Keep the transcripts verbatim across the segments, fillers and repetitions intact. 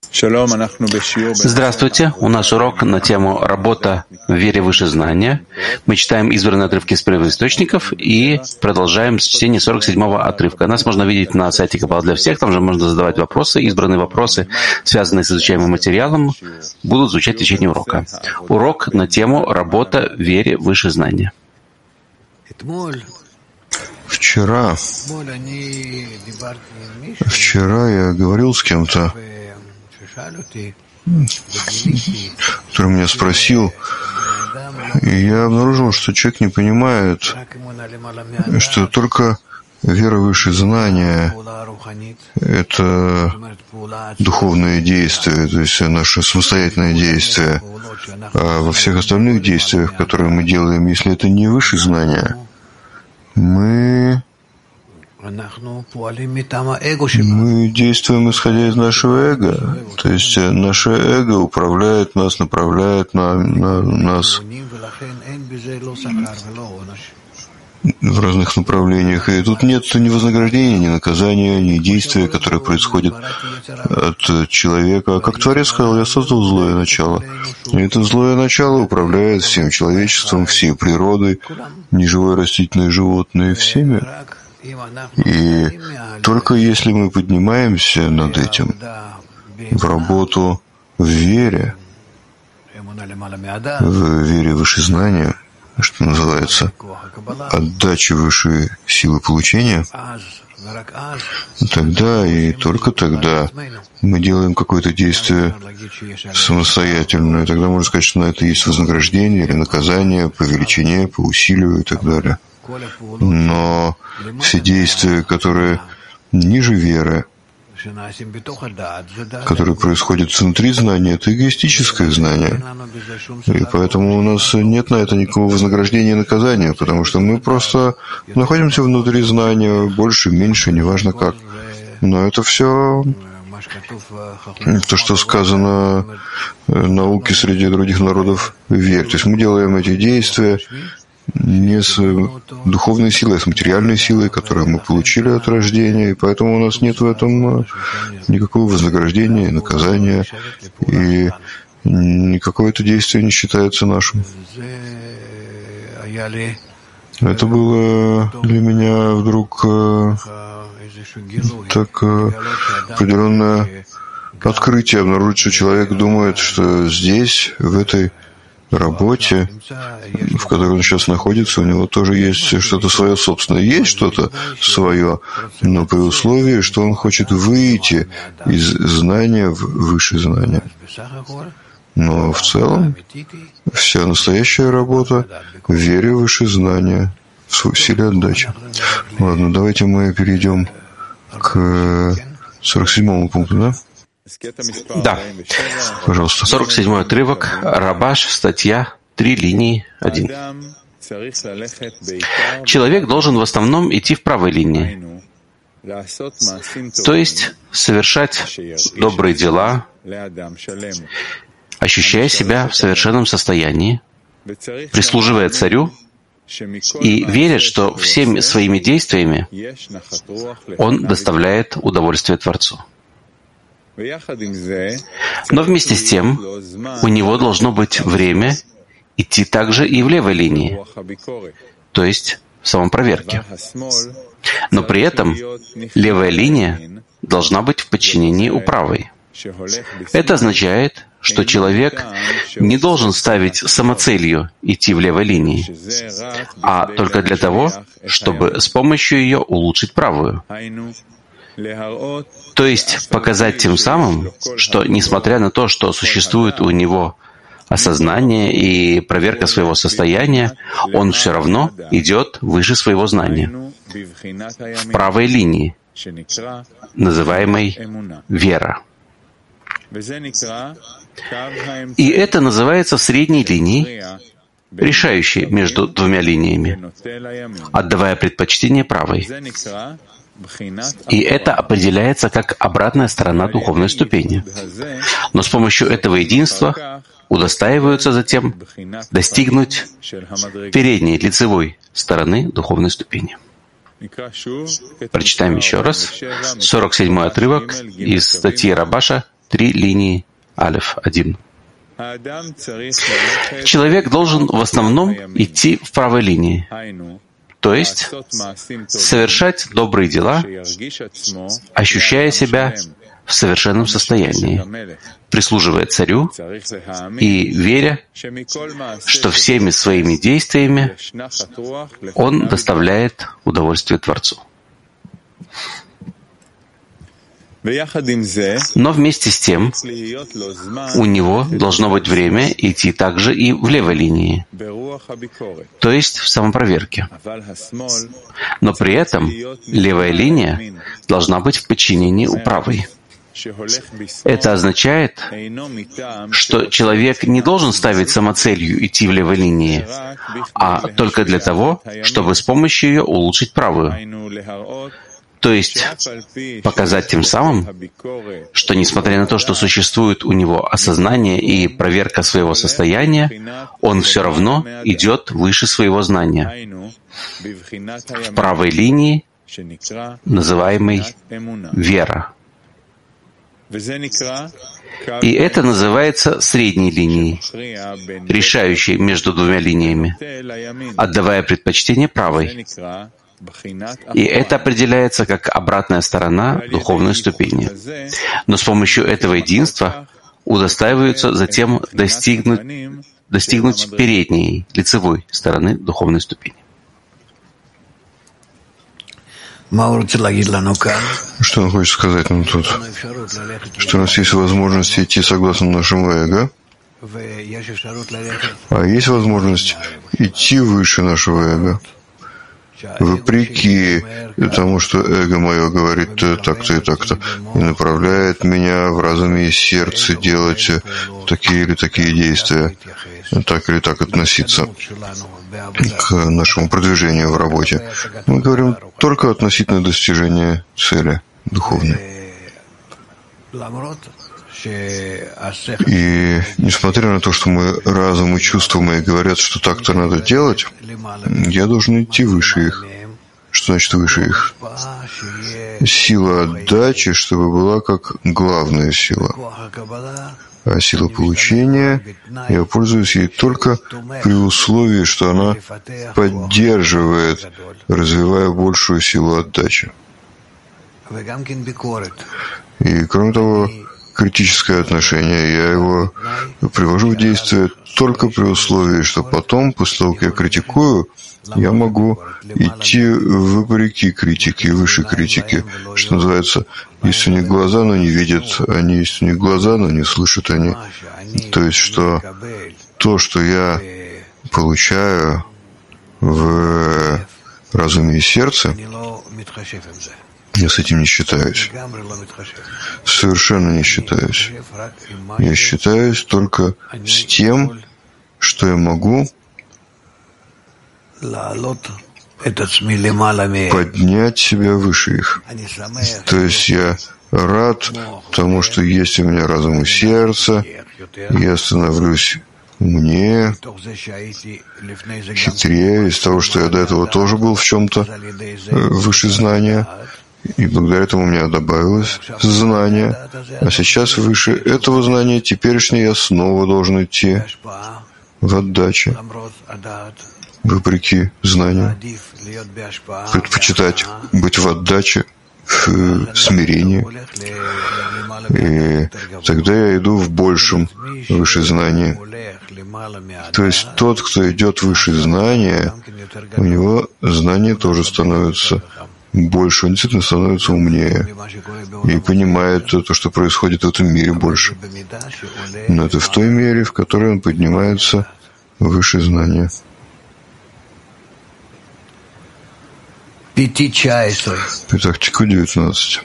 Здравствуйте. У нас урок на тему «Работа в вере выше знания». Мы читаем избранные отрывки из первоисточников и продолжаем с чтения сорок седьмого отрывка. Нас можно видеть на сайте Каббала для всех. Там же можно задавать вопросы. Избранные вопросы, связанные с изучаемым материалом, будут звучать в течение урока. Урок на тему «Работа в вере выше знания». Вчера, вчера я говорил с кем-то, который меня спросил, и я обнаружил, что человек не понимает, что только вера выше знания — это духовное действие, то есть наше самостоятельное действие. А во всех остальных действиях, которые мы делаем, если это не выше знания, мы Мы действуем исходя из нашего эго. То есть наше эго управляет нас, направляет на, на нас в разных направлениях. И тут нет ни вознаграждения, ни наказания, ни действия, которое происходит от человека. Как Творец сказал, я создал злое начало. И это злое начало управляет всем человечеством, всей природой, неживое растительное животное, всеми. И только если мы поднимаемся над этим в работу в вере, в вере выше знания, что называется, отдача высшей силы получения, тогда и только тогда мы делаем какое-то действие самостоятельное. И тогда можно сказать, что на это есть вознаграждение или наказание по величине, по усилию и так далее. Но все действия, которые ниже веры, которые происходят внутри знания, это эгоистическое знание. И поэтому у нас нет на это никакого вознаграждения и наказания, потому что мы просто находимся внутри знания, больше, меньше, неважно как. Но это все то, что сказано в науке среди других народов, верь. То есть мы делаем эти действия не с духовной силой, а с материальной силой, которую мы получили от рождения, и поэтому у нас нет в этом никакого вознаграждения, наказания, и никакое это действие не считается нашим. Это было для меня вдруг так определенное открытие, обнаружить, что человек думает, что здесь, в этой работе, в которой он сейчас находится, у него тоже есть что-то свое собственное. Есть что-то свое, но при условии, что он хочет выйти из знания в высшее знание. Но в целом вся настоящая работа в вере в высшее знание, в силе отдачи. Ладно, давайте мы перейдем к сорок седьмому пункту, да? Да. Пожалуйста. сорок седьмой отрывок, Рабаш, статья, три линии, один. Человек должен в основном идти в правой линии, то есть совершать добрые дела, ощущая себя в совершенном состоянии, прислуживая царю и веря, что всеми своими действиями он доставляет удовольствие Творцу. Но вместе с тем у него должно быть время идти также и в левой линии, то есть в самопроверке. Но при этом левая линия должна быть в подчинении у правой. Это означает, что человек не должен ставить самоцелью идти в левой линии, а только для того, чтобы с помощью ее улучшить правую. То есть показать тем самым, что, несмотря на то, что существует у него осознание и проверка своего состояния, он все равно идет выше своего знания, в правой линии, называемой вера. И это называется средней линией, решающей между двумя линиями, отдавая предпочтение правой. И это определяется как обратная сторона духовной ступени. Но с помощью этого единства удостаиваются затем достигнуть передней лицевой стороны духовной ступени. Прочитаем еще раз сорок седьмой отрывок из статьи Рабаша три линии алеф один. Человек должен в основном идти в правой линии, то есть совершать добрые дела, ощущая себя в совершенном состоянии, прислуживая царю и веря, что всеми своими действиями он доставляет удовольствие Творцу. Но вместе с тем у него должно быть время идти также и в левой линии, то есть в самопроверке. Но при этом левая линия должна быть в подчинении у правой. Это означает, что человек не должен ставить самоцелью идти в левой линии, а только для того, чтобы с помощью ее улучшить правую. То есть показать тем самым, что несмотря на то, что существует у него осознание и проверка своего состояния, он все равно идет выше своего знания, в правой линии, называемой вера. И это называется средней линией, решающей между двумя линиями, отдавая предпочтение правой. И это определяется как обратная сторона духовной ступени. Но с помощью этого единства удостаиваются затем достигнуть, достигнуть передней, лицевой стороны духовной ступени. Что он хочет сказать нам тут? Что у нас есть возможность идти согласно нашему эго, а есть возможность идти выше нашего эго, вопреки тому, что эго мое говорит так-то и так-то, и направляет меня в разуме и сердце делать такие или такие действия, так или так относиться к нашему продвижению в работе. Мы говорим только относительно достижения цели духовной. И несмотря на то, что мой разум и чувства мои говорят, что так-то надо делать, я должен идти выше их. Что значит выше их? Сила отдачи, чтобы была как главная сила. А сила получения, я пользуюсь ей только при условии, что она поддерживает, развивая большую силу отдачи. И кроме того, критическое отношение, я его привожу в действие только при условии, что потом, после того, как я критикую, я могу идти вопреки критике, выше критики, что называется, есть у них глаза, но не видят они, есть у них глаза, но не слышат они. То есть, что то, что я получаю в разуме и сердце, я с этим не считаюсь. Совершенно не считаюсь. Я считаюсь только с тем, что я могу поднять себя выше их. То есть я рад тому, что есть у меня разум и сердце, я становлюсь умнее, хитрее из того, что я до этого тоже был в чем-то выше знания, и благодаря этому у меня добавилось знание, а сейчас выше этого знания теперешнее я снова должен идти в отдаче, вопреки знанию, предпочитать быть в отдаче, в смирении. И тогда я иду в большем выше знании. То есть тот, кто идет выше знания, у него знание тоже становится больше, он действительно становится умнее и понимает то, что происходит в этом мире больше. Но это в той мере, в которой он поднимается выше знания. Петахтику девятнадцать.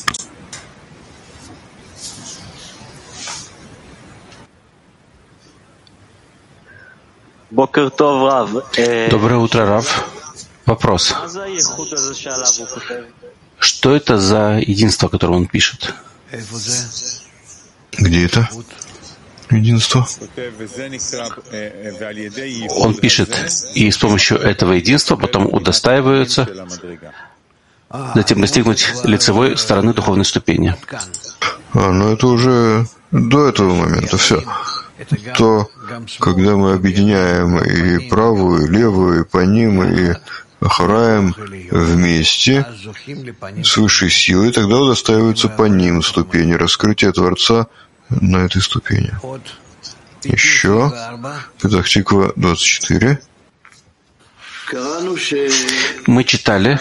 Доброе утро, Рав. Вопрос. Что это за единство, которое он пишет? Где это? Единство. Он пишет, и с помощью этого единства потом удостаиваются, затем достигнуть лицевой стороны духовной ступени. А, ну это уже до этого момента все. То, когда мы объединяем и правую, и левую, и паним, и ахараем вместе с высшей силой, тогда удостаиваются паним ступени раскрытия Творца на этой ступени. Еще Петах Тиква двадцать четыре. Мы читали,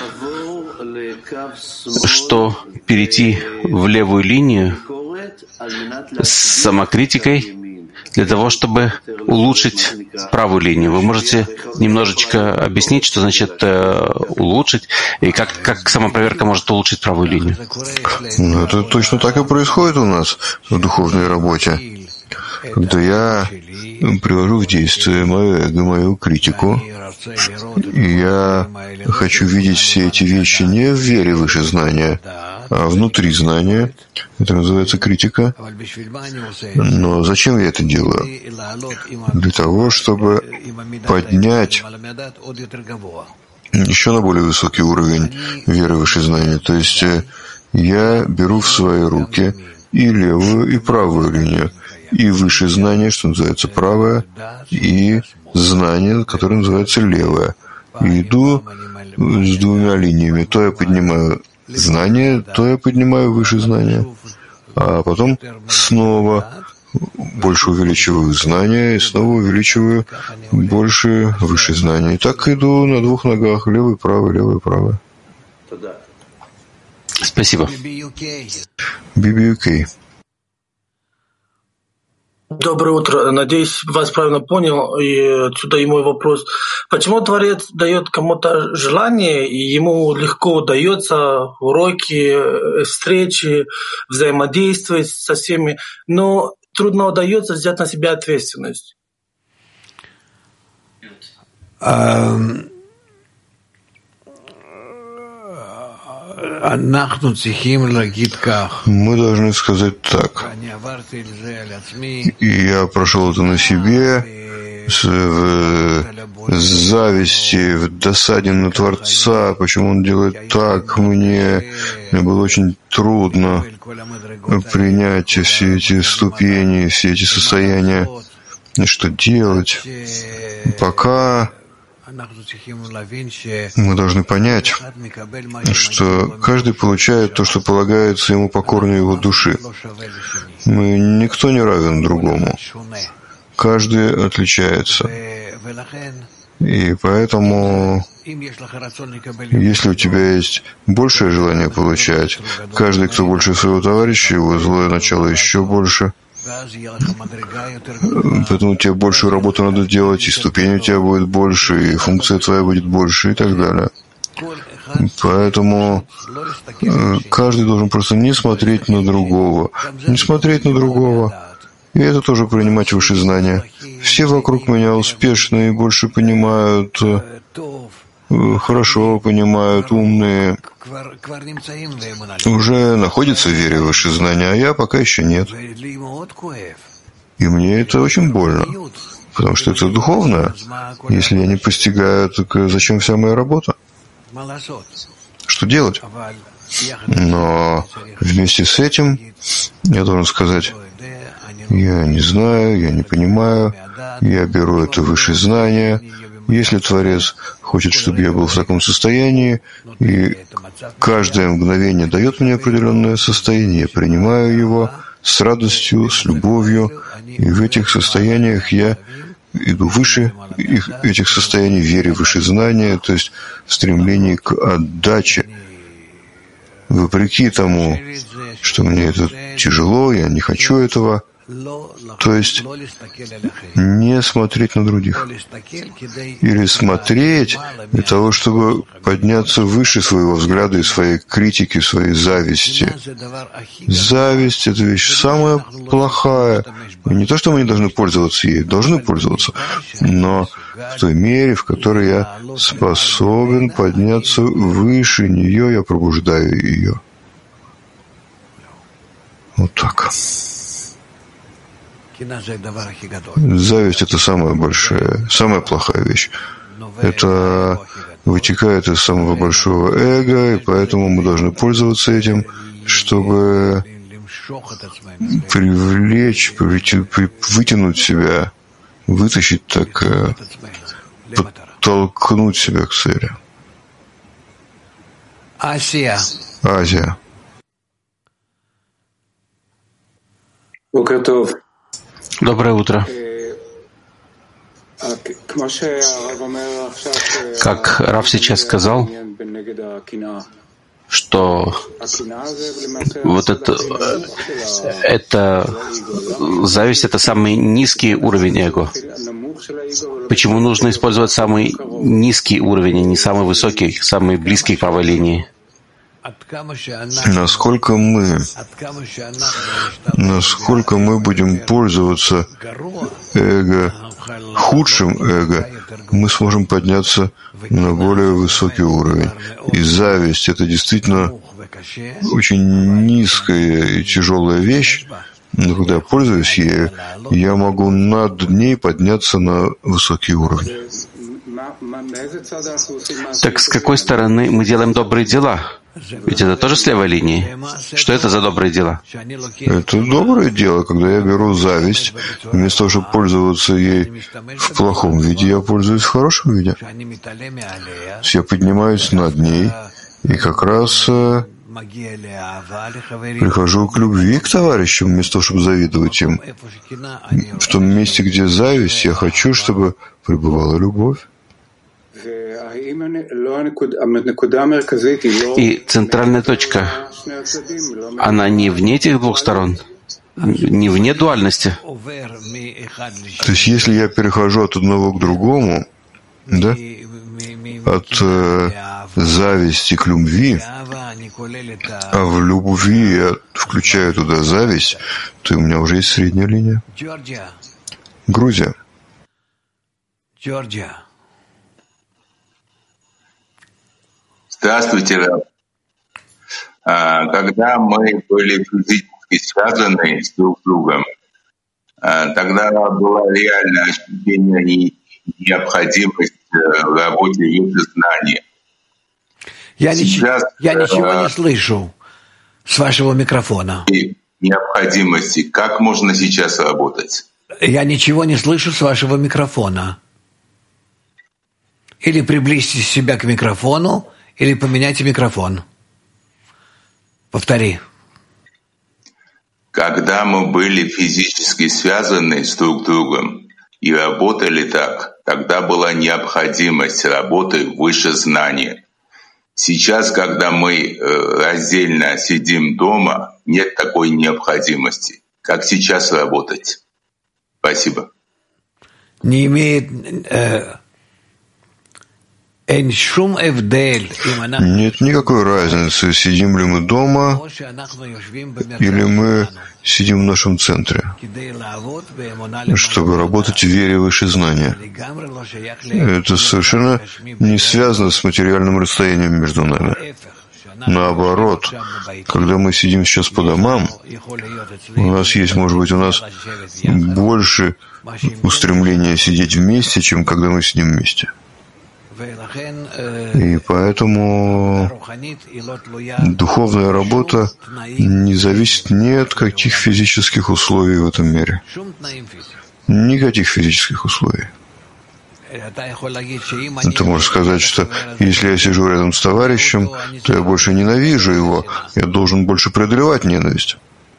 что перейти в левую линию с самокритикой для того, чтобы улучшить правую линию. Вы можете немножечко объяснить, что значит э, улучшить, и как, как самопроверка может улучшить правую линию? Ну, это точно так и происходит у нас в духовной работе. Когда я привожу в действие мое эго, мою критику, и я хочу видеть все эти вещи не в вере выше знания, а внутри знания. Это называется критика. Но зачем я это делаю? Для того, чтобы поднять еще на более высокий уровень веры выше знания. То есть я беру в свои руки и левую, и правую линию, и выше знание, что называется правое, и знание, которое называется левое. И иду с двумя линиями. То я поднимаю знание, то я поднимаю выше знания, а потом снова больше увеличиваю знания и снова увеличиваю больше выше знания. И так иду на двух ногах, левый, правый, левый, правый. Спасибо. би би ю кей. Доброе утро. Надеюсь, вас правильно понял. И отсюда и мой вопрос. Почему Творец дает кому-то желание, и ему легко удается уроки, встречи, взаимодействовать со всеми, но трудно удается взять на себя ответственность? Мы должны сказать так. И я прошел это на себе, с, в, с зависти, в досаде на Творца, почему он делает так. Мне, мне было очень трудно принять все эти ступени, все эти состояния, и что делать. Пока мы должны понять, что каждый получает то, что полагается ему покорно его души. Мы, никто не равен другому. Каждый отличается. И поэтому, если у тебя есть большее желание получать, каждый, кто больше своего товарища, его злое начало еще больше. Поэтому тебе большую работу надо делать, и ступень у тебя будет больше, и функция твоя будет больше, и так далее. Поэтому каждый должен просто не смотреть на другого, не смотреть на другого, и это тоже принимать выше знания. Все вокруг меня успешные, больше понимают, хорошо понимают, умные, уже находятся в вере в выше знания, а я пока еще нет. И мне это очень больно, потому что это духовное. Если я не постигаю, так зачем вся моя работа? Что делать? Но вместе с этим я должен сказать, я не знаю, я не понимаю, я беру это выше знания. Если Творец хочет, чтобы я был в таком состоянии, и каждое мгновение дает мне определенное состояние, я принимаю его с радостью, с любовью, и в этих состояниях я иду выше их, этих состояний в вере, выше знания, то есть в стремлении к отдаче, вопреки тому, что мне это тяжело, я не хочу этого. То есть не смотреть на других. Или смотреть для того, чтобы подняться выше своего взгляда и своей критики, своей зависти. Зависть — это вещь самая плохая. И не то, что мы не должны пользоваться ей, должны пользоваться, но в той мере, в которой я способен подняться выше нее, я пробуждаю ее. Вот так. Зависть — это самая большая, самая плохая вещь. Это вытекает из самого большого эго, и поэтому мы должны пользоваться этим, чтобы привлечь, вытянуть себя, вытащить так, подтолкнуть себя к цели. Азия. Азия. Доброе утро. Как Рав сейчас сказал, что вот это, это зависть — это самый низкий уровень эго. Почему нужно использовать самый низкий уровень, а не самый высокий, самый близкий к правой линии? Насколько мы, насколько мы будем пользоваться эго, худшим эго, мы сможем подняться на более высокий уровень. И зависть — это действительно очень низкая и тяжелая вещь, но когда я пользуюсь ею, я могу над ней подняться на высокий уровень. Так с какой стороны мы делаем добрые дела? Ведь это тоже с левой линии. Что это за добрые дела? Это доброе дело, когда я беру зависть, вместо того, чтобы пользоваться ей в плохом виде, я пользуюсь в хорошем виде. Я поднимаюсь над ней и как раз э, прихожу к любви к товарищам, вместо того, чтобы завидовать им. В том месте, где зависть, я хочу, чтобы пребывала любовь. И центральная точка, она не вне этих двух сторон, не вне дуальности. То есть, если я перехожу от одного к другому, да, от э, зависти к любви, а в любви я включаю туда зависть, то у меня уже есть средняя линия. Грузия. Здравствуйте, Рав. Когда мы были физически связаны с друг другом, тогда было реальное ощущение необходимости в работе выше знания. Я, Сейчас, нич- я ничего не слышу с вашего микрофона. Необходимости. Как можно сейчас работать? Я ничего не слышу с вашего микрофона. Или приблизьте себя к микрофону, или поменяйте микрофон. Повтори. Когда мы были физически связаны с друг другом и работали так, тогда была необходимость работы выше знания. Сейчас, когда мы раздельно сидим дома, нет такой необходимости. Как сейчас работать? Спасибо. Не имеет... Э... Нет никакой разницы, сидим ли мы дома или мы сидим в нашем центре, чтобы работать в вере выше знания. Это совершенно не связано с материальным расстоянием между нами. Наоборот, когда мы сидим сейчас по домам, у нас есть, может быть, у нас больше устремления сидеть вместе, чем когда мы сидим вместе. И поэтому духовная работа не зависит ни от каких физических условий в этом мире. Никаких физических условий. Ты можешь сказать, что если я сижу рядом с товарищем, то я больше ненавижу его, я должен больше преодолевать ненависть.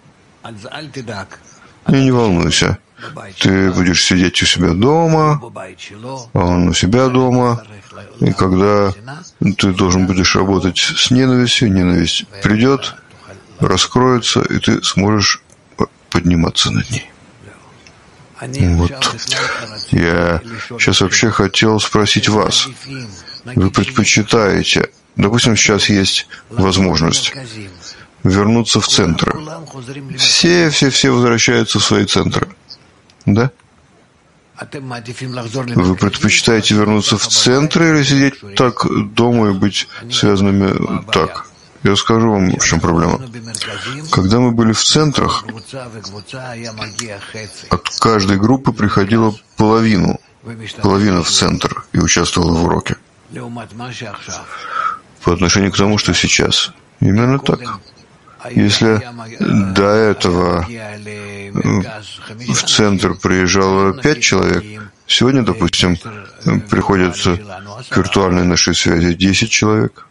И не волнуйся. Ты будешь сидеть у себя дома, а он у себя дома. И когда ты должен будешь работать с ненавистью, ненависть придет, раскроется, и ты сможешь подниматься над ней. Вот. Я сейчас вообще хотел спросить вас. Вы предпочитаете, допустим, сейчас есть возможность вернуться в центр. Все, все, все возвращаются в свои центры. Да? Вы предпочитаете вернуться в центр или сидеть так дома и быть связанными так? Я скажу вам, в чем проблема. Когда мы были в центрах, от каждой группы приходила половину, половина в центр и участвовала в уроке. По отношению к тому, что сейчас. Именно так. Если до этого в центр приезжало пять человек, сегодня, допустим, приходят к виртуальной нашей связи десять человек.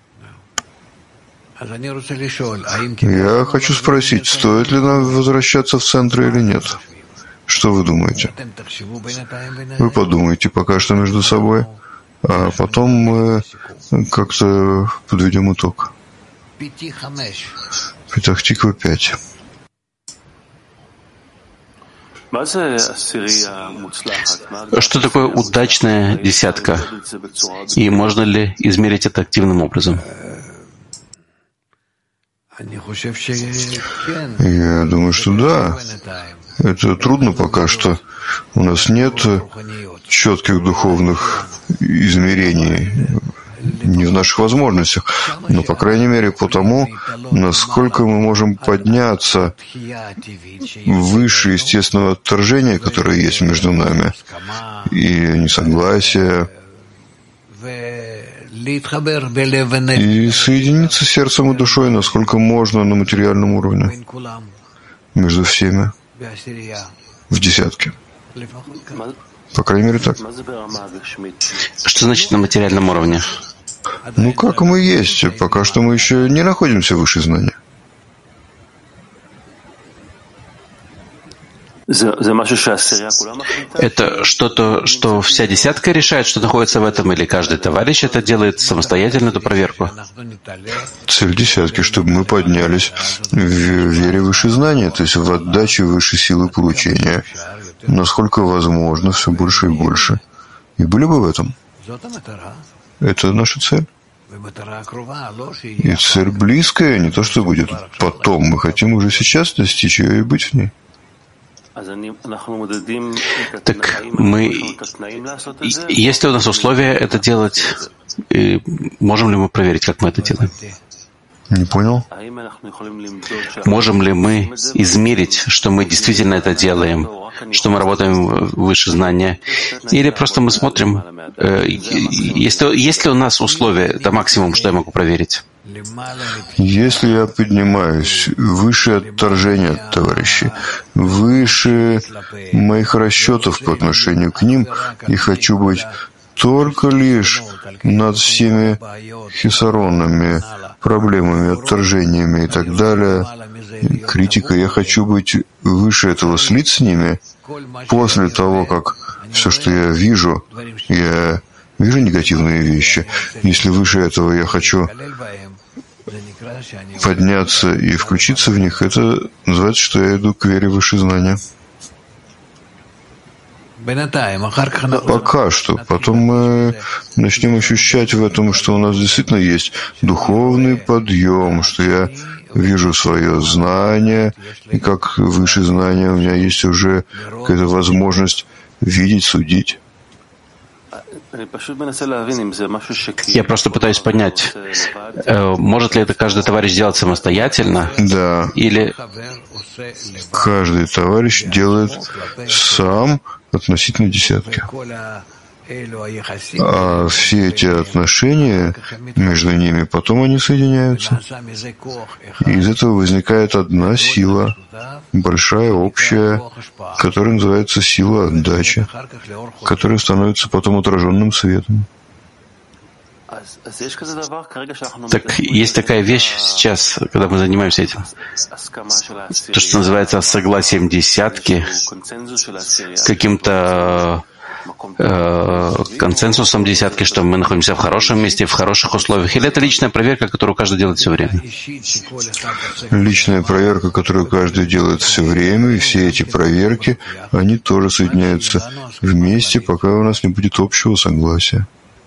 Я хочу спросить, стоит ли нам возвращаться в центр или нет? Что вы думаете? Вы подумайте пока что между собой, а потом мы как-то подведем итог. Петах Тиква пять. Что такое удачная десятка? И можно ли измерить это активным образом? Я думаю, что да. Это трудно пока что. У нас нет четких духовных измерений, не в наших возможностях, но, по крайней мере, потому, насколько мы можем подняться выше естественного отторжения, которое есть между нами, и несогласия, и соединиться сердцем и душой, насколько можно на материальном уровне, между всеми, в десятке. По крайней мере, так. Что значит на материальном уровне? Ну, как мы есть. Пока что мы еще не находимся выше знания. Это что-то, что вся десятка решает, что находится в этом, или каждый товарищ это делает самостоятельно, эту проверку? Цель десятки, чтобы мы поднялись в вере выше знания, то есть в отдаче выше силы получения, насколько возможно, все больше и больше. И были бы в этом. Это наша цель. И цель близкая, не то, что будет потом. Мы хотим уже сейчас достичь ее и быть в ней. Так мы, есть ли у нас условия это делать, и можем ли мы проверить, как мы это делаем? Не понял. Можем ли мы измерить, что мы действительно это делаем, что мы работаем выше знания, или просто мы смотрим, э, есть, ли, есть ли у нас условия, это максимум, что я могу проверить? Если я поднимаюсь выше отторжения от товарищей, выше моих расчетов по отношению к ним, и хочу быть только лишь над всеми хисаронами, проблемами, отторжениями и так далее, критика, я хочу быть выше этого, слиться с ними, после того, как все, что я вижу, я вижу негативные вещи. Если выше этого я хочу подняться и включиться в них, это называется, что я иду к вере выше знания. Пока что. Потом мы начнем ощущать в этом, что у нас действительно есть духовный подъем, что я вижу свое знание, и как выше знания у меня есть уже какая-то возможность видеть, судить. Я просто пытаюсь понять, может ли это каждый товарищ делать самостоятельно? Да. Или каждый товарищ делает сам относительно десятки. А все эти отношения между ними, потом они соединяются. И из этого возникает одна сила, большая, общая, которая называется сила отдачи, которая становится потом отраженным светом. Так есть такая вещь сейчас, когда мы занимаемся этим, то, что называется согласием десятки, каким-то э, консенсусом десятки, что мы находимся в хорошем месте, в хороших условиях, или это личная проверка, которую каждый делает все время? Личная проверка, которую каждый делает все время, и все эти проверки, они тоже соединяются вместе, пока у нас не будет общего согласия.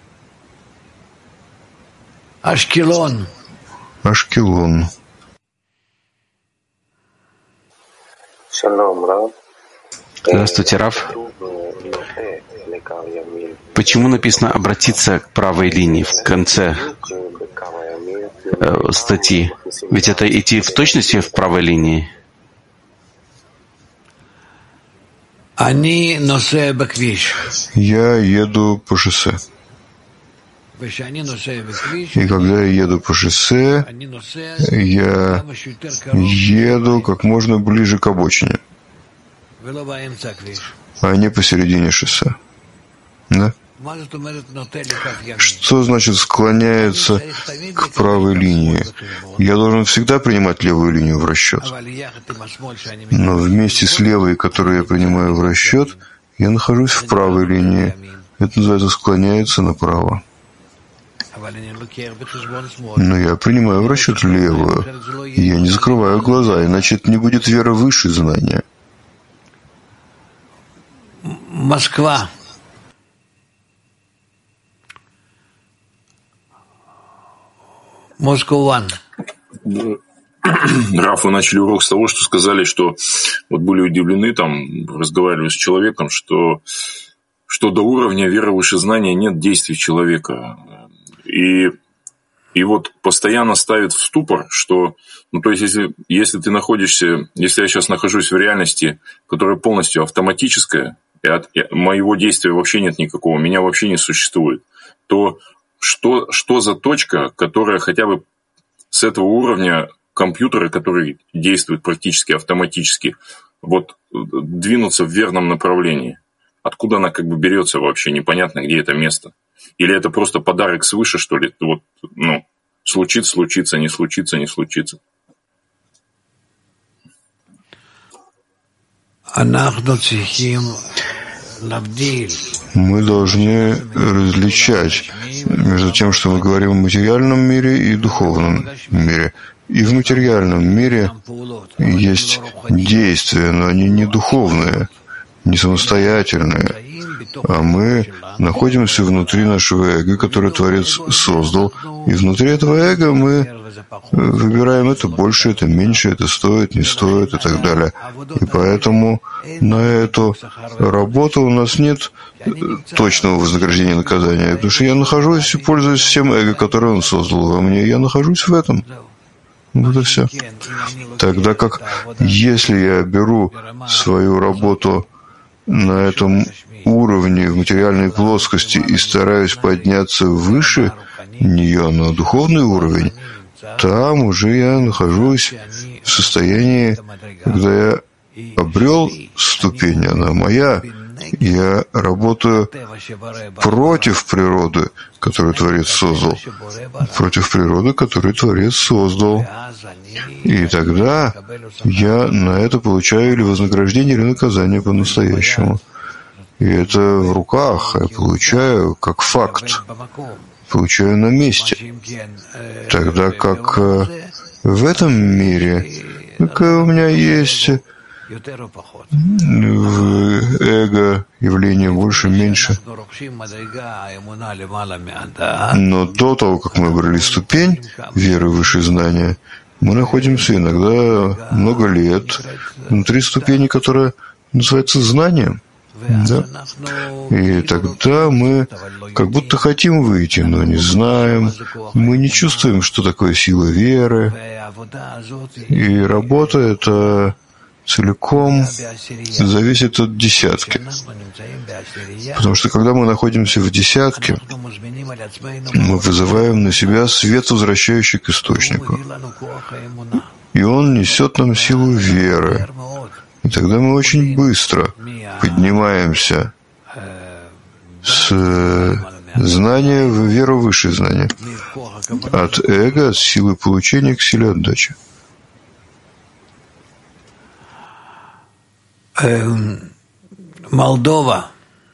Ашкелон. Ашкелон. Здравствуйте, Рав. Почему написано «обратиться к правой линии» в конце э, статьи? Ведь это идти в точности в правой линии. Я еду по шоссе. И когда я еду по шоссе, я еду как можно ближе к обочине, а не посередине шоссе. Да? Что значит склоняется к правой линии? Я должен всегда принимать левую линию в расчет. Но вместе с левой, которую я принимаю в расчет, я нахожусь в правой линии. Это называется склоняется направо. Но я принимаю в расчет левую. Я не закрываю глаза, иначе это не будет вера выше знания. Москва. Москва. Раф, вы начали урок с того, что сказали, что вот были удивлены, там, разговаривали с человеком, что, что до уровня веры выше знания нет действий человека. И, и вот постоянно ставит в ступор, что, ну, то есть, если, если ты находишься, если я сейчас нахожусь в реальности, которая полностью автоматическая, и от и моего действия вообще нет никакого, меня вообще не существует, то что, что за точка, которая хотя бы с этого уровня компьютера, который действует практически автоматически, вот двинуться в верном направлении? Откуда она как бы берется вообще? Непонятно, где это место. Или это просто подарок свыше, что ли? Вот, ну, случится, случится, не случится, не случится. Мы должны различать между тем, что мы говорим в материальном мире и духовном мире. И в материальном мире есть действия, но они не духовные, не самостоятельные. А мы находимся внутри нашего эго, которое Творец создал. И внутри этого эго мы выбираем это больше, это меньше, это стоит, не стоит и так далее. И поэтому на эту работу у нас нет точного вознаграждения и наказания. Потому что я нахожусь и пользуюсь всем эго, которое он создал во мне. Я нахожусь в этом. Вот и все. Тогда как если я беру свою работу на этом уровне, в материальной плоскости, и стараюсь подняться выше нее на духовный уровень, там уже я нахожусь в состоянии, когда я обрел ступень, она моя, я работаю против природы, которую Творец создал, против природы, которую Творец создал. И тогда я на это получаю или вознаграждение, или наказание по-настоящему. И это в руках, я получаю как факт, получаю на месте. Тогда как в этом мире, как у меня есть в эго явление больше, меньше. Но до того, как мы обрели ступень веры выше знания, мы находимся иногда много лет внутри ступени, которая называется знанием. Да? И тогда мы как будто хотим выйти, но не знаем. Мы не чувствуем, что такое сила веры. И работа — это целиком зависит от десятки. Потому что когда мы находимся в десятке, мы вызываем на себя свет, возвращающий к источнику. И он несет нам силу веры. И тогда мы очень быстро поднимаемся с знания в веру выше знания. От эго, от силы получения к силе отдачи. Молдова.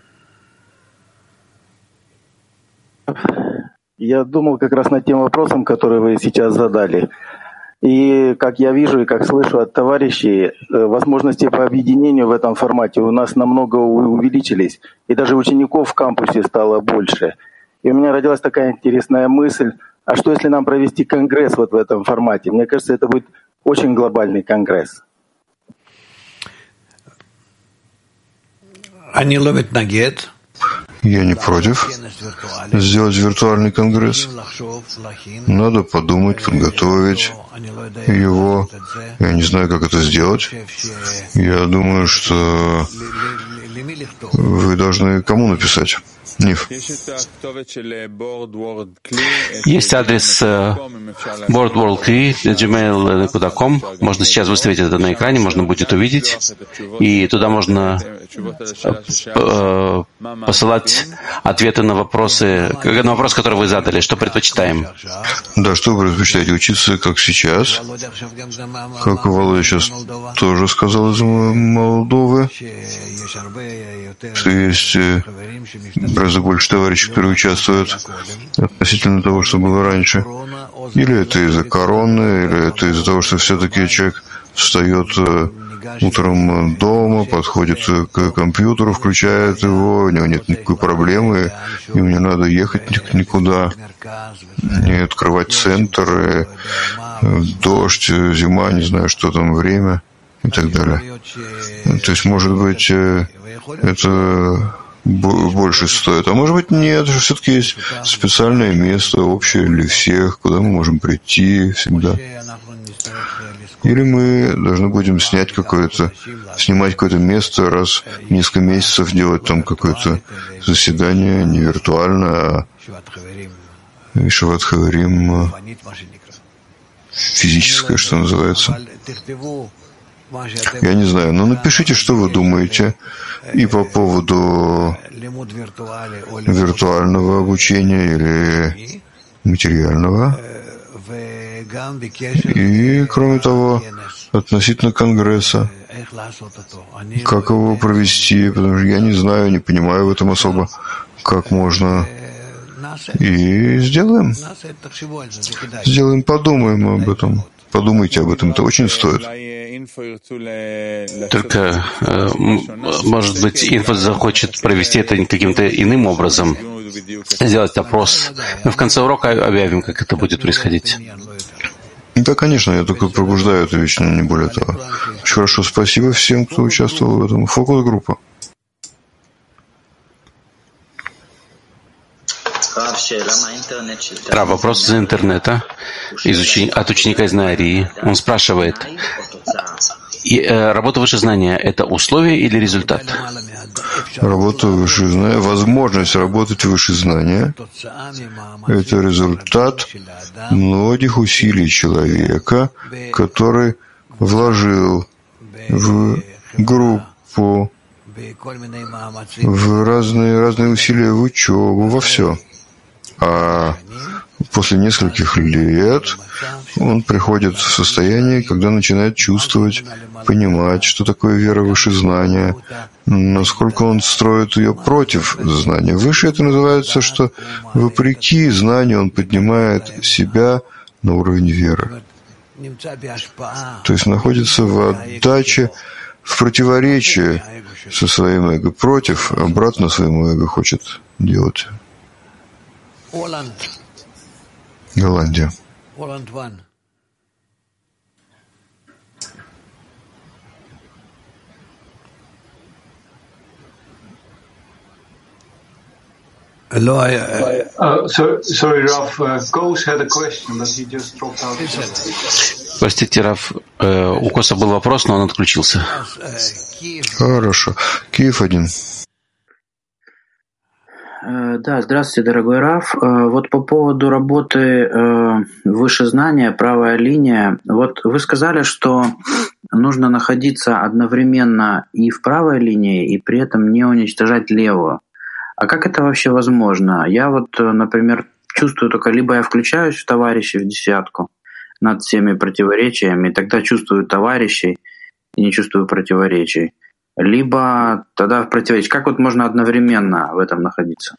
Я думал как раз над тем вопросом, который вы сейчас задали. И как я вижу и как слышу от товарищей, возможности по объединению в этом формате у нас намного увеличились. И даже учеников в кампусе стало больше. И у меня родилась такая интересная мысль, а что если нам провести конгресс вот в этом формате? Мне кажется, это будет очень глобальный конгресс. Они ловят нагет. Я не против сделать виртуальный конгресс. Надо подумать, подготовить его. Я не знаю, как это сделать. Я думаю, что вы должны кому написать? Ниф. Есть адрес boardworldkey точка gmail точка com. Можно сейчас выставить это на экране, можно будет увидеть. И туда можно посылать ответы на вопросы, на вопрос, который вы задали. Что предпочитаем? Да, что вы предпочитаете? Учиться, как сейчас? Как Володя сейчас тоже сказал из Молдовы, что есть гораздо больше товарищей, которые участвуют относительно того, что было раньше. Или это из-за короны, или это из-за того, что все-таки человек встает утром дома, подходит к компьютеру, включает его, у него нет никакой проблемы, ему не надо ехать никуда, не открывать центр, дождь, зима, не знаю, что там, время и так далее. То есть, может быть, это больше стоит. А может быть, нет, все-таки есть специальное место, общее для всех, куда мы можем прийти всегда. Или мы должны будем снять какое-то, снимать какое-то место, раз в несколько месяцев делать там какое-то заседание, не виртуально, а Шиват Хаверим физическое, что называется. Я не знаю, но напишите, что вы думаете и по поводу виртуального обучения или материального. И, кроме того, относительно Конгресса, как его провести, потому что я не знаю, не понимаю в этом особо, как можно. И сделаем. Сделаем, подумаем об этом. Подумайте об этом, это очень стоит. Только, э, может быть, инфо захочет провести это каким-то иным образом, сделать опрос. Мы в конце урока объявим, как это будет происходить. Да, конечно, я только пробуждаю это вечно, не более того. Очень хорошо, спасибо всем, кто участвовал в этом. Фокус-группа. Да, вопрос из интернета, из учени... от ученика из Нарии. Он спрашивает, и, э, работа выше знания — это условие или результат? Работа выше знания, возможность работать выше знания — это результат многих усилий человека, который вложил в группу, в разные, разные усилия, в учебу, во все. А после нескольких лет он приходит в состояние, когда начинает чувствовать, понимать, что такое вера выше знания, насколько он строит ее против знания. Выше это называется, что вопреки знанию он поднимает себя на уровень веры. То есть находится в отдаче, в противоречии со своим эго, против, обратно своему эго хочет делать. Голландия. Hello, I, I, uh, so, sorry, Raf. Uh, Ghost had a question, but he just dropped out. Простите, Раф, э, у Коса был вопрос, но он отключился. Хорошо. Киев один. Да, здравствуйте, дорогой Раф. Вот по поводу работы выше знания, правая линия. Вот вы сказали, что нужно находиться одновременно и в правой линии, и при этом не уничтожать левую. А как это вообще возможно? Я вот, например, чувствую только, либо я включаюсь в товарищей в десятку над всеми противоречиями, и тогда чувствую товарищей и не чувствую противоречий. Либо тогда в противоречии. Как вот можно одновременно в этом находиться?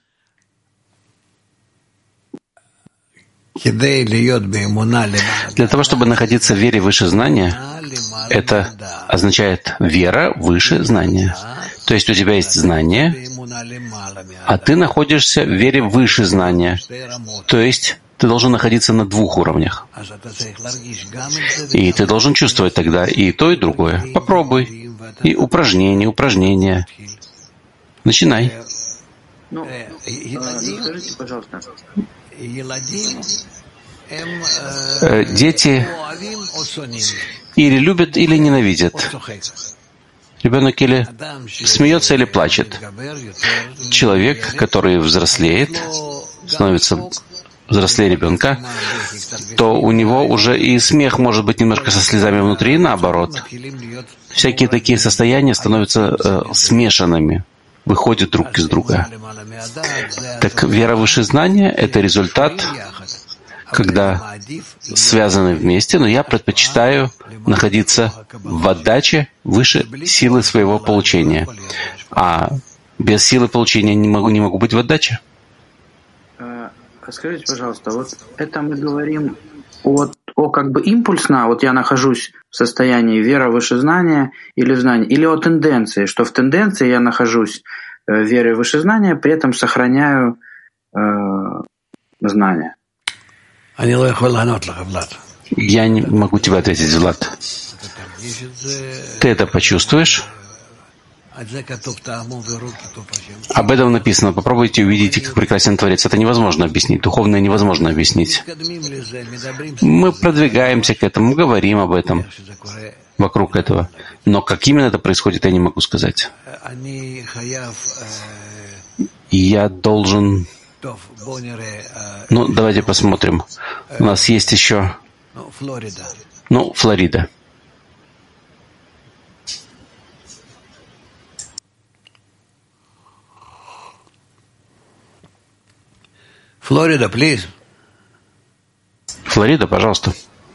Для того, чтобы находиться в вере выше знания, это означает вера выше знания. То есть у тебя есть знание, а ты находишься в вере выше знания. То есть ты должен находиться на двух уровнях. И ты должен чувствовать тогда и то, и другое. Попробуй. И упражнения, упражнения. Начинай. Ну, скажите, пожалуйста. Дети или любят, или ненавидят. ребенок или смеется, или плачет. Человек, который взрослеет, становится взрослее ребенка, то у него уже и смех может быть немножко со слезами внутри, и наоборот. Всякие такие состояния становятся э, смешанными, выходят друг из друга. Так вера выше знания — это результат, когда связаны вместе, но я предпочитаю находиться в отдаче выше силы своего получения. А без силы получения не могу, не могу быть в отдаче. Скажите, пожалуйста, вот это мы говорим о, о как бы импульсно, вот я нахожусь в состоянии вера выше знания или в знании, или о тенденции, что в тенденции я нахожусь в вере выше знания, при этом сохраняю э, знание. Я не могу тебе ответить, Влад. Ты это почувствуешь? Об этом написано. Попробуйте увидеть, как прекрасен Творец. Это невозможно объяснить. Духовное невозможно объяснить. Мы продвигаемся к этому, говорим об этом, вокруг этого. Но как именно это происходит, я не могу сказать. Я должен... Ну, давайте посмотрим. У нас есть еще... Ну, Флорида. Флорида, please. Флорида, пожалуйста.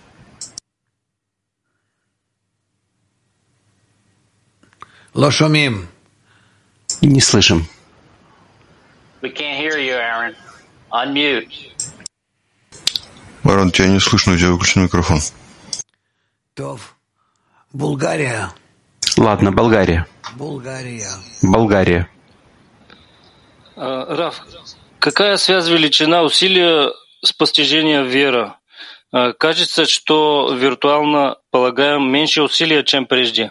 Лошомим. Не слышим. We can't hear you, Aaron. Unmute. Аарон, тебя не слышно, у тебя выключен микрофон. Тов. Болгария. Ладно, Болгария. Болгария. Болгария. Uh, Раф, какая связь величина усилия с постижением веры? Uh, кажется, что виртуально полагаем меньше усилия, чем прежде.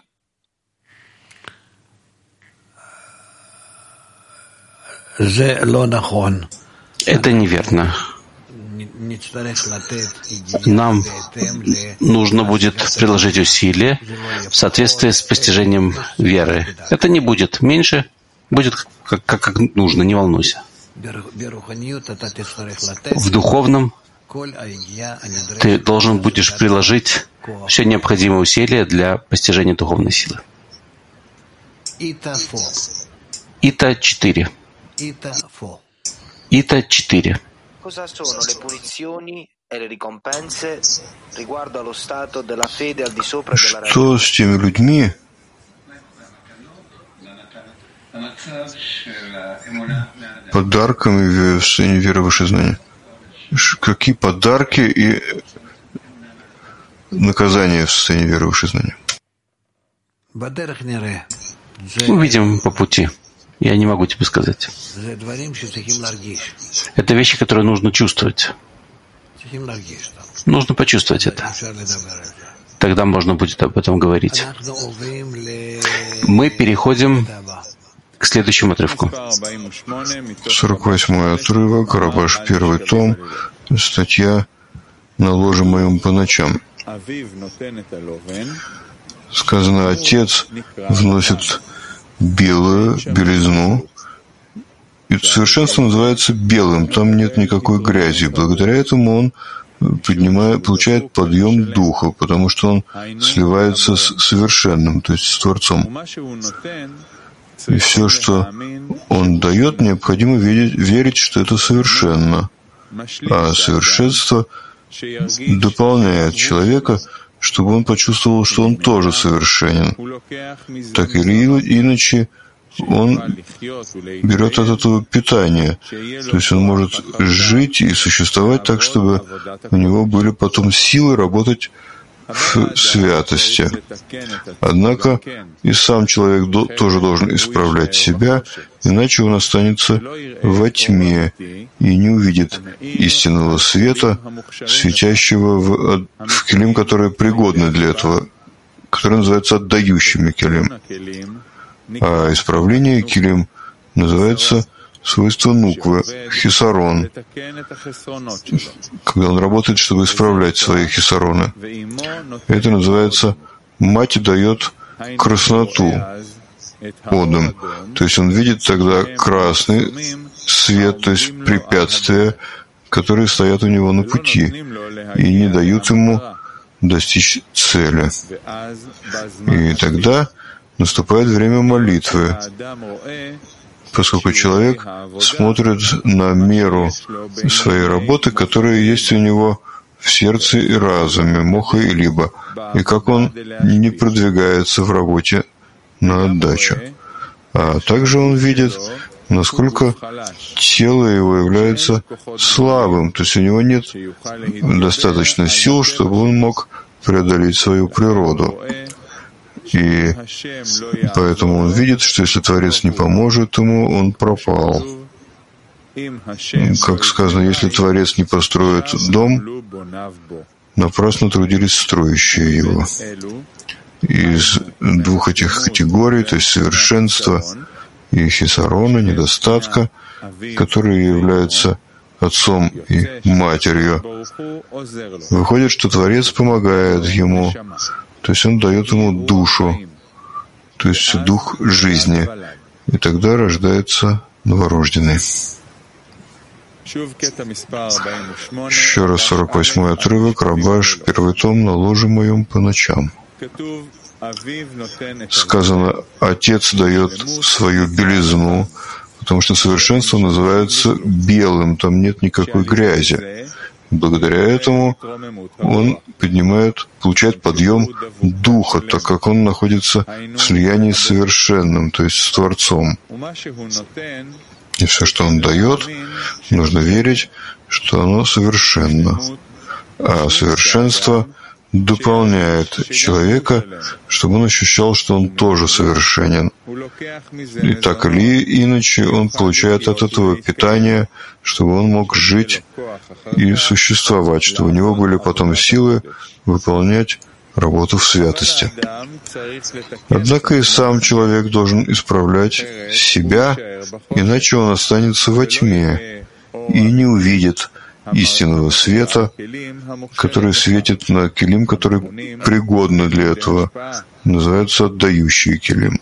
Это неверно. Нам нужно будет приложить усилия в соответствии с постижением веры. Это не будет меньше, будет как, как, как нужно, не волнуйся. В духовном ты должен будешь приложить все необходимые усилия для постижения духовной силы. Ита четыре. Ита четыре. Cosa sono le punizioni e le ricompense riguardo allo stato della fede al di sopra della realtà? Что с теми людьми, подарками в состоянии веры выше знания? Какие подарки и наказания в состоянии веры выше знания? Увидим по пути. Я не могу тебе сказать. Это вещи, которые нужно чувствовать. Нужно почувствовать это. Тогда можно будет об этом говорить. Мы переходим к следующему отрывку. сорок восьмой отрывок, Рабаш, первый том, статья «На ложе моем по ночам». Сказано, отец вносит белую белизну, и совершенство называется белым, там нет никакой грязи. Благодаря этому он поднимает, получает подъем духа, потому что он сливается с совершенным, то есть с Творцом. И все, что он дает, необходимо верить, верить, что это совершенно. А совершенство дополняет человека, чтобы он почувствовал, что он тоже совершенен. Так или иначе, он берет от этого питание. То есть он может жить и существовать так, чтобы у него были потом силы работать в святости. Однако и сам человек до, тоже должен исправлять себя, иначе он останется во тьме и не увидит истинного света, светящего в, в келим, которые пригодны для этого, которые называются отдающими келим. А исправление келим называется свойство нуквы, хисарон, когда он работает, чтобы исправлять свои хисароны. Это называется «мать дает красноту, одом. То есть он видит тогда красный свет, то есть препятствия, которые стоят у него на пути и не дают ему достичь цели. И тогда наступает время молитвы, поскольку человек смотрит на меру своей работы, которая есть у него в сердце и разуме, моха и либо, и как он не продвигается в работе на отдачу. А также он видит, насколько тело его является слабым, то есть у него нет достаточно сил, чтобы он мог преодолеть свою природу. И поэтому он видит, что если Творец не поможет ему, он пропал. Как сказано, если Творец не построит дом, напрасно трудились строящие его. Из двух этих категорий, то есть совершенства и хисарона, недостатка, которые являются отцом и матерью, выходит, что Творец помогает ему, то есть он дает ему душу, то есть дух жизни, и тогда рождается новорожденный. Еще раз сорок восьмой отрывок, Рабаш, первый том, на ложе моем по ночам. Сказано, отец дает свою белизну, потому что совершенство называется белым, там нет никакой грязи. Благодаря этому он поднимает, получает подъем духа, так как он находится в слиянии с совершенным, то есть с Творцом. И все, что он дает, нужно верить, что оно совершенно. А совершенство дополняет человека, чтобы он ощущал, что он тоже совершенен. И так или иначе он получает от этого питание, чтобы он мог жить и существовать, чтобы у него были потом силы выполнять работу в святости. Однако и сам человек должен исправлять себя, иначе он останется во тьме и не увидит истинного света, который светит на килим, который пригодны для этого, называются отдающие килим.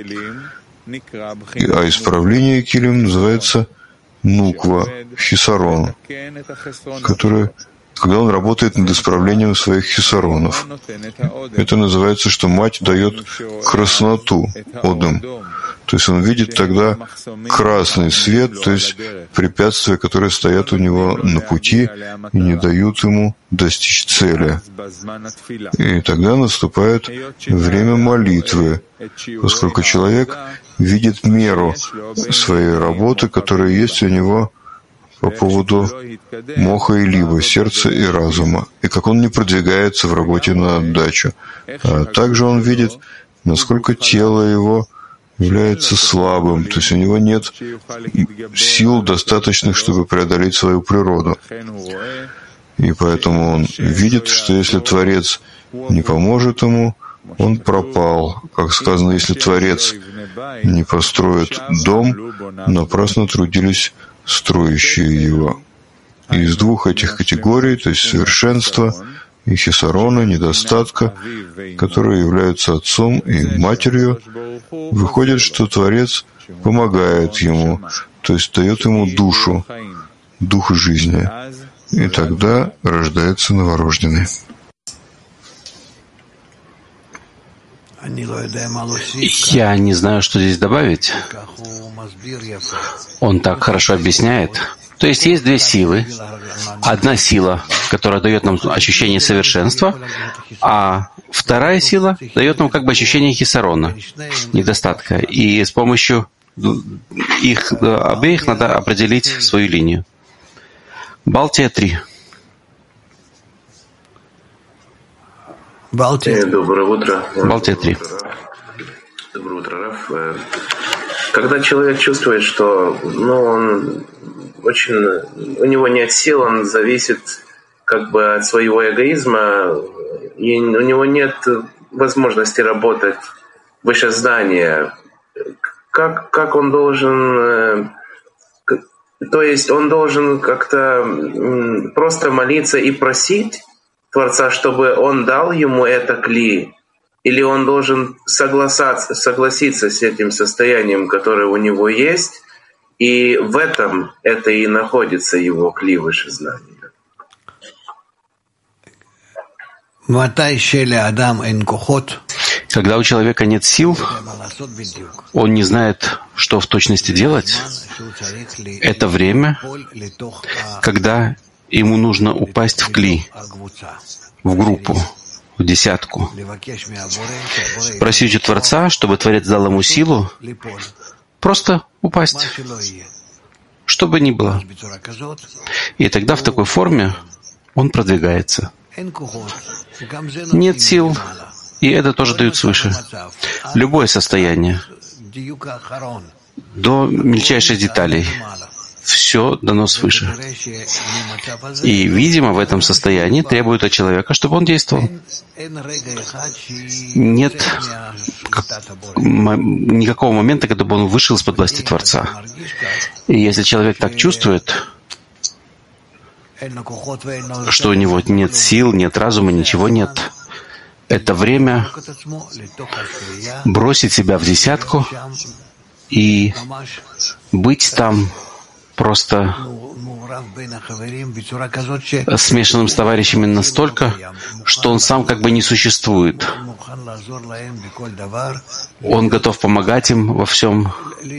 А исправление килим называется нуква, хисарон, который, когда он работает над исправлением своих хисаронов. Это называется, что мать дает красноту, одам. То есть он видит тогда красный свет, то есть препятствия, которые стоят у него на пути и не дают ему достичь цели. И тогда наступает время молитвы, поскольку человек видит меру своей работы, которая есть у него по поводу моха и либо, сердца и разума, и как он не продвигается в работе на отдачу. А также он видит, насколько тело его является слабым, то есть у него нет сил достаточных, чтобы преодолеть свою природу. И поэтому он видит, что если Творец не поможет ему, он пропал. Как сказано, если Творец не построит дом, напрасно трудились строящие его. И из двух этих категорий, то есть совершенства и хисарона, недостатка, которые являются отцом и матерью, выходит, что Творец помогает ему, то есть дает ему душу, дух жизни, и тогда рождается новорожденный. Я не знаю, что здесь добавить. Он так хорошо объясняет. То есть есть две силы. Одна сила, которая дает нам ощущение совершенства, а вторая сила дает нам как бы ощущение хисарона, недостатка. И с помощью их обеих надо определить свою линию. Балтия три. Балтия. Доброе утро. Балтия три. Доброе утро, Раф. Когда человек чувствует, что ну, он очень, у него нет сил, он зависит как бы от своего эгоизма, и у него нет возможности работать выше здания, как, как он должен... То есть он должен как-то просто молиться и просить Творца, чтобы он дал ему это кли, или он должен согласаться, согласиться с этим состоянием, которое у него есть, и в этом это и находится его кли выше знания. Когда у человека нет сил, он не знает, что в точности делать. Это время, когда ему нужно упасть в кли, в группу, в десятку. Просить у Творца, чтобы Творец дал ему силу, просто упасть, что бы ни было. И тогда в такой форме он продвигается. Нет сил, и это тоже дают свыше. Любое состояние, до мельчайших деталей, все дано свыше. И, видимо, в этом состоянии требует от человека, чтобы он действовал. Нет никакого момента, когда бы он вышел из-под власти Творца. И если человек так чувствует, что у него нет сил, нет разума, ничего нет, это время бросить себя в десятку и быть там просто смешанным с товарищами настолько, что он сам как бы не существует. Он готов помогать им во всем,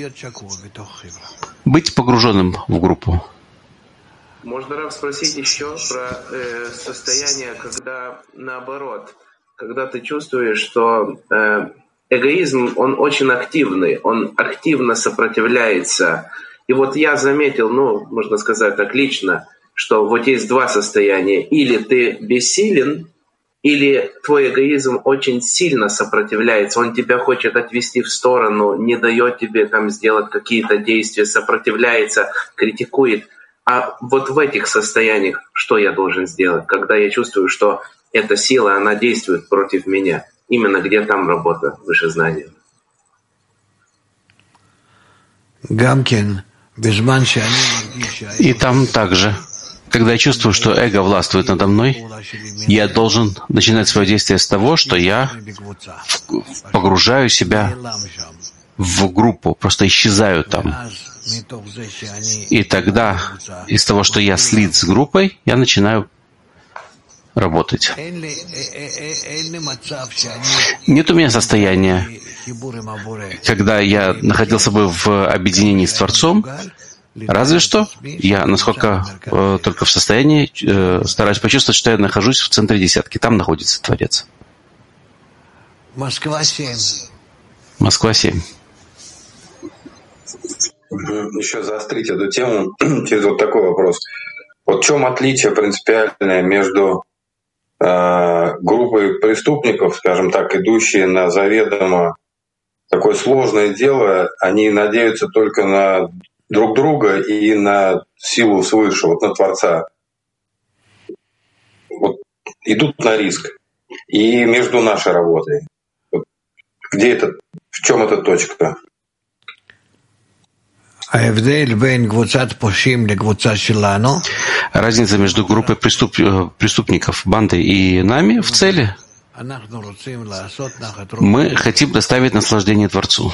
быть погруженным в группу. Можно, Рав, спросить еще про э, состояние, когда наоборот, когда ты чувствуешь, что э, эгоизм, он очень активный, он активно сопротивляется. И вот я заметил, ну, можно сказать так лично, что вот есть два состояния. Или ты бессилен, или твой эгоизм очень сильно сопротивляется. Он тебя хочет отвести в сторону, не дает тебе там сделать какие-то действия, сопротивляется, критикует. А вот в этих состояниях что я должен сделать, когда я чувствую, что эта сила, она действует против меня? Именно где там работа выше знания? И там также, когда я чувствую, что эго властвует надо мной, я должен начинать свое действие с того, что я погружаю себя в группу, просто исчезаю там. И тогда из того, что я слит с группой, я начинаю работать. Нет у меня состояния, когда я находился бы в объединении с Творцом, разве что я, насколько э, только в состоянии, э, стараюсь почувствовать, что я нахожусь в центре десятки. Там находится Творец. Москва семь. Москва семь. Еще заострить эту тему через вот такой вопрос. Вот в чем отличие принципиальное между э, группой преступников, скажем так, идущие на заведомо такое сложное дело, они надеются только на друг друга и на силу свыше, вот на Творца. Вот идут на риск. И между нашей работой. Вот где это, в чем эта точка? Разница между группой преступ... преступников, бандой и нами в цели. Мы хотим доставить наслаждение Творцу,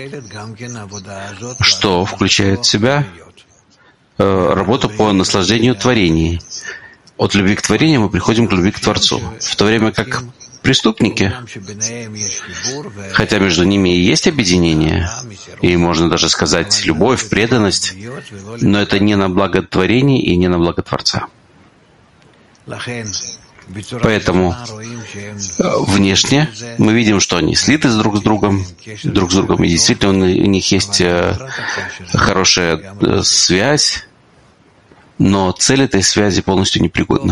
что включает в себя э, работу по наслаждению творений. От любви к творению мы приходим к любви к Творцу, в то время как преступники, хотя между ними и есть объединение, и можно даже сказать любовь, преданность, но это не на благо творений и не на благо Творца. Поэтому внешне мы видим, что они слиты друг с другом, друг с другом, и действительно у них есть хорошая связь, но цель этой связи полностью непригодна.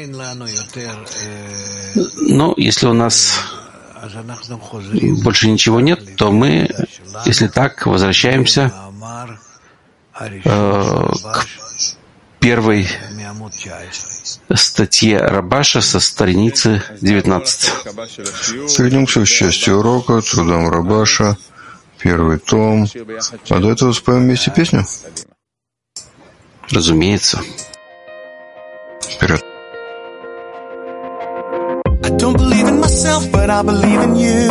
Но если у нас больше ничего нет, то мы, если так, возвращаемся э, к первой статье Рабаша со страницы девятнадцать. Вернемся к части урока, трудам Рабаша, первый том. А до этого споем вместе песню? Разумеется. Вперед. I don't believe in myself. myself, but I believe in you.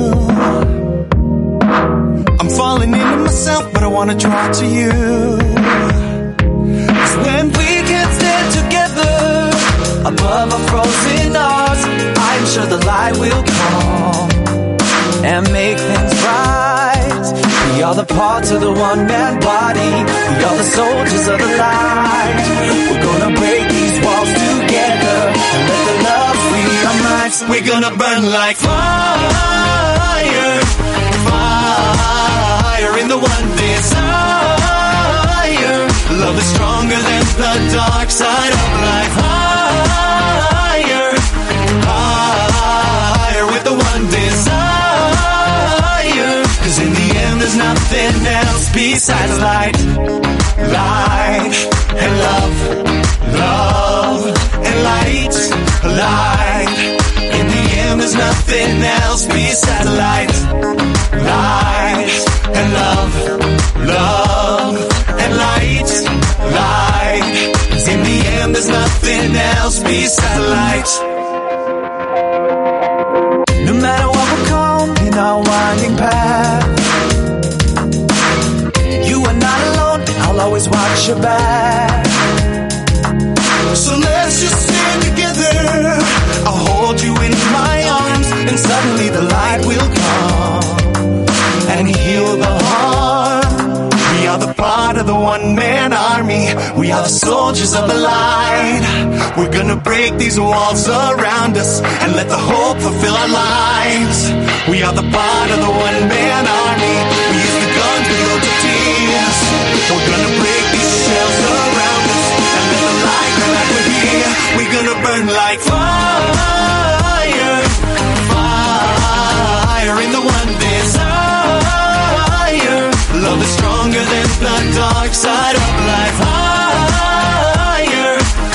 I'm falling into myself, but I wanna draw to you. 'Cause when we can stand together above our frozen hearts, I'm sure the light will come and make things right. We are the parts of the one-man body. We are the soldiers of the light. We're gonna break these walls together and let the love free our minds. We're gonna burn like fire, fire in the one desire. Love is stronger than the dark side of life. Higher, higher with the one desire. 'Cause in the end there's nothing else besides light, light and love, love and light, light. In the end there's nothing else besides light, light and love, love and light, light. 'Cause in the end there's nothing else besides light. No matter what will come in our winding path, you are not alone, I'll always watch your back. So let's just stand together, I'll hold you in my arms, and suddenly the light will come and heal the harm. We are the part of the one-man army. We are the soldiers of the light. We're gonna break these walls around us and let the hope fulfill our lives. We are the part of the one-man army. We use the guns, we load the tears. We're gonna break these shells around us and let the light come like we're here. We're gonna burn like fire, fire in the one desire. Love is stronger than the dark side of life. Higher,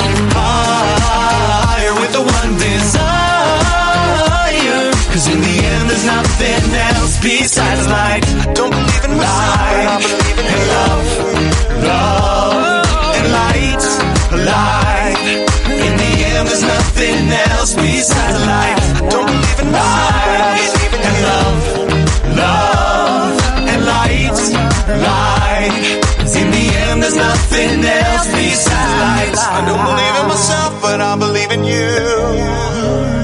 higher with the one desire. 'Cause in the end there's nothing else besides light. I don't believe in myself, but I believe in love, love and light, light. In the end there's nothing else besides light. I don't believe in myself, but I believe in love, love and light, light. 'Cause in the end there's nothing else besides light. I don't believe in myself, but I believe in you.